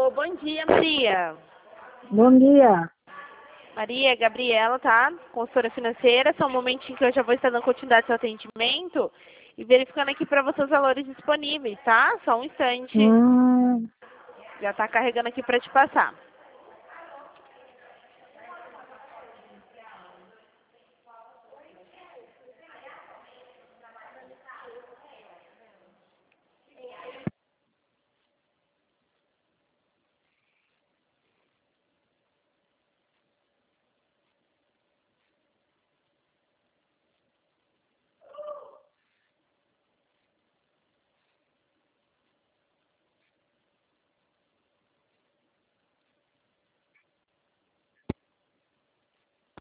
Alô, bom dia, Maria. Bom dia. Maria, Gabriela, tá? Consultora financeira. Só um momentinho que eu já vou estar dando continuidade ao seu atendimento e verificando aqui para você os valores disponíveis, tá? Só um instante. Já tá carregando aqui para te passar.